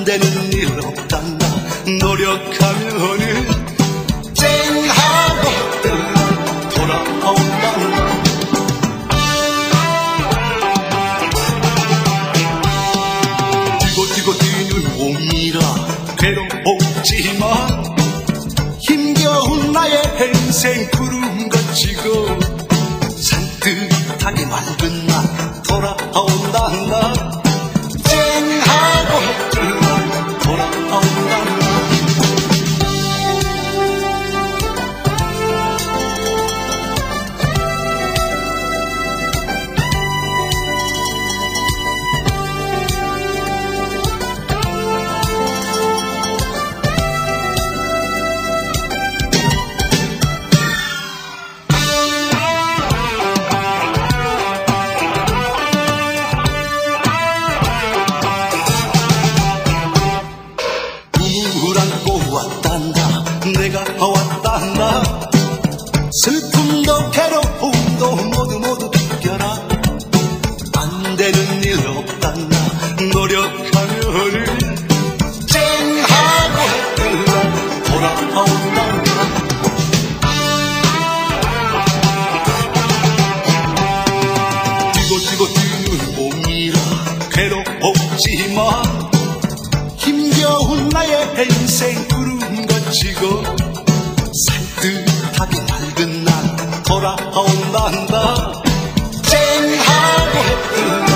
되는 일 없단다. 노력하면은 쨍하고 돌아온단다. 뛰고 뛰는 몸이라 괴롭지만 힘겨운 나의 인생 구름 거치고 산뜻하게 맑은 날 돌아온단다. 쨍하고 돌아온단다. 왔단다. 내가 왔단다. 슬픔도 괴로움도 모두 비껴라. 안 되는 일 없단다. 노력하면은 쨍하고 돌아온단다. 뛰고 뛰는 몸이라 괴롭지만 힘겨운 나의 인생 구름 거치고 산뜻하게 맑은 날 돌아온단다. 쨍하고